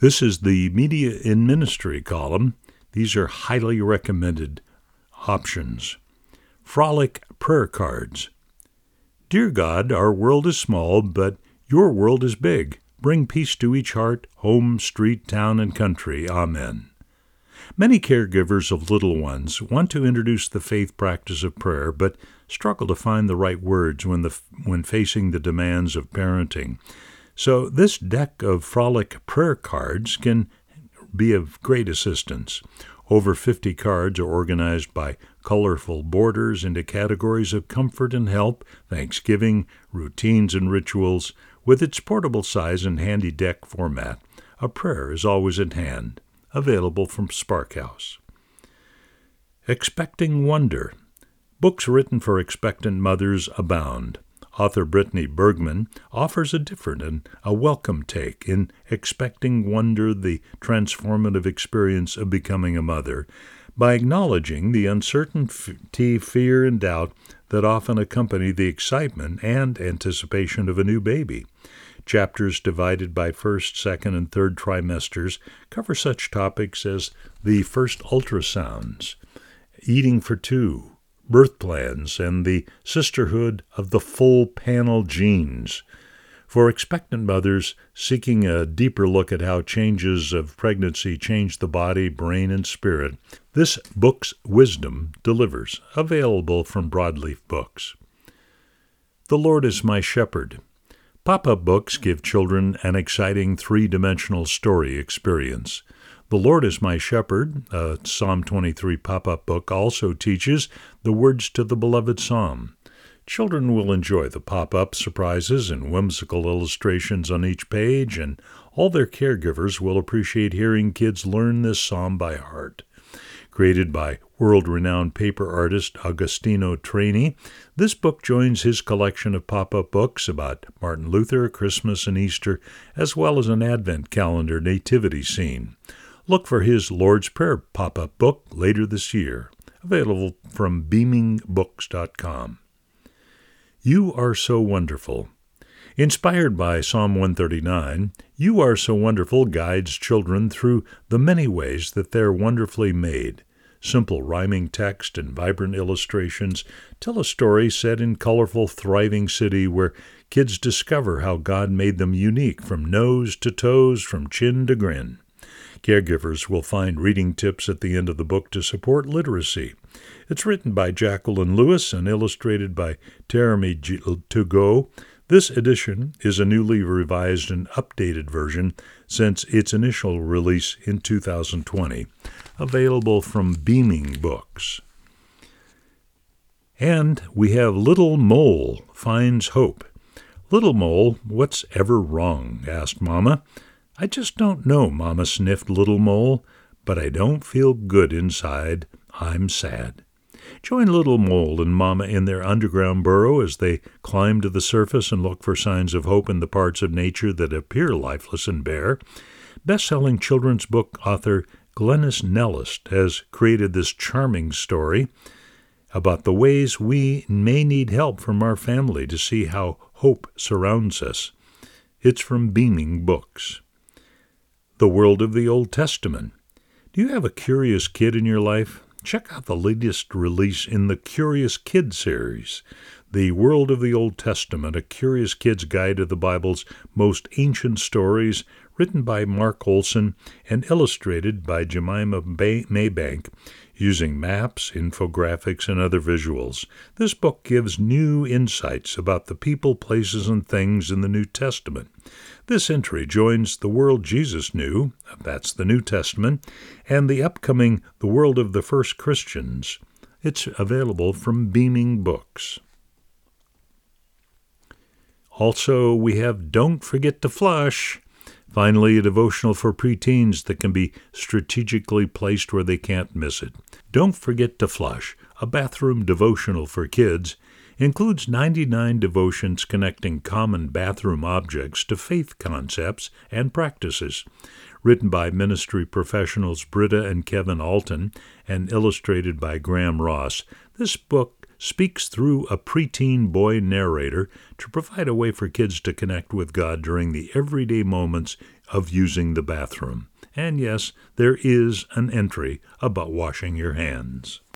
This is the Media in Ministry column. These are highly recommended options. Frolic Prayer Cards. Dear God, our world is small, but your world is big. Bring peace to each heart, home, street, town, and country. Amen. Many caregivers of little ones want to introduce the faith practice of prayer, but struggle to find the right words when facing the demands of parenting. So this deck of Frolic Prayer Cards can be of great assistance. Over 50 cards are organized by colorful borders into categories of comfort and help, thanksgiving, routines and rituals. With its portable size and handy deck format, a prayer is always at hand. Available from Sparkhouse. Expecting Wonder. Books written for expectant mothers abound. Author Brittany Bergman offers a different and a welcome take in Expecting Wonder, the transformative experience of becoming a mother, by acknowledging the uncertainty, fear, and doubt that often accompany the excitement and anticipation of a new baby. Chapters divided by first, second, and third trimesters cover such topics as the first ultrasounds, eating for two, birth plans, and the sisterhood of the full panel genes. For expectant mothers seeking a deeper look at how changes of pregnancy change the body, brain, and spirit, this book's wisdom delivers. Available from Broadleaf Books. The Lord is My Shepherd. Pop-up books give children an exciting three-dimensional story experience. The Lord is My Shepherd, a Psalm 23 pop-up book, also teaches the words to the beloved psalm. Children will enjoy the pop-up surprises and whimsical illustrations on each page, and all their caregivers will appreciate hearing kids learn this psalm by heart. Created by world-renowned paper artist Agostino Traini, this book joins his collection of pop-up books about Martin Luther, Christmas, and Easter, as well as an Advent calendar nativity scene. Look for his Lord's Prayer pop-up book later this year. Available from beamingbooks.com. You Are So Wonderful. Inspired by Psalm 139, You Are So Wonderful guides children through the many ways that they're wonderfully made. Simple rhyming text and vibrant illustrations tell a story set in colorful, thriving city where kids discover how God made them unique from nose to toes, from chin to grin. Caregivers will find reading tips at the end of the book to support literacy. It's written by Jacqueline Lewis and illustrated by Jeremy Tugo. This edition is a newly revised and updated version since its initial release in 2020, available from Beaming Books. And we have Little Mole Finds Hope. Little Mole, what's ever wrong? Asked Mama. I just don't know, Mama sniffed Little Mole, but I don't feel good inside. I'm sad. Join Little Mole and Mama in their underground burrow as they climb to the surface and look for signs of hope in the parts of nature that appear lifeless and bare. Best-selling children's book author Glennis Nellist has created this charming story about the ways we may need help from our family to see how hope surrounds us. It's from Beaming Books. The World of the Old Testament. Do you have a curious kid in your life? Check out the latest release in the Curious Kid series, The World of the Old Testament, a curious kid's guide to the Bible's most ancient stories, written by Mark Olson and illustrated by Jemima Maybank, using maps, infographics, and other visuals. This book gives new insights about the people, places, and things in the New Testament. This entry joins The World Jesus Knew, that's the New Testament, and the upcoming The World of the First Christians. It's available from Beaming Books. Also, we have Don't Forget to Flush. Finally, a devotional for preteens that can be strategically placed where they can't miss it. Don't Forget to Flush, a bathroom devotional for kids, includes 99 devotions connecting common bathroom objects to faith concepts and practices. Written by ministry professionals Britta and Kevin Alton and illustrated by Graham Ross, this book speaks through a preteen boy narrator to provide a way for kids to connect with God during the everyday moments of using the bathroom. And yes, there is an entry about washing your hands.